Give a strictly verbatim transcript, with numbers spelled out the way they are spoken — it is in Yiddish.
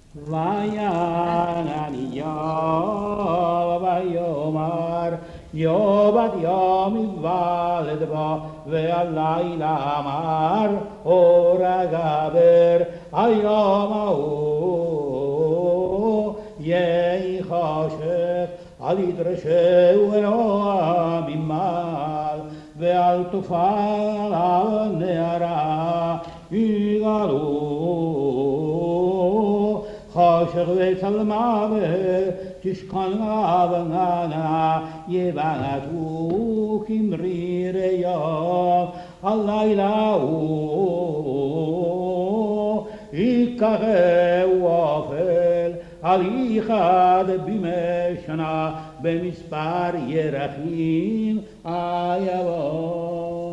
וינניה ויאמר יאבד יום יוולד בו והלילה אמר אור הגבר היום ההוא יהי חושך אל ידרשהו אלוה ממעל ואל תופל על נערה יגאלו חושך וצלמוות תשכון אבננה יבעטו כמריר יום הלילה הוא ייקחהו אופל על אחד בימי שנה במספר ירחים היבוא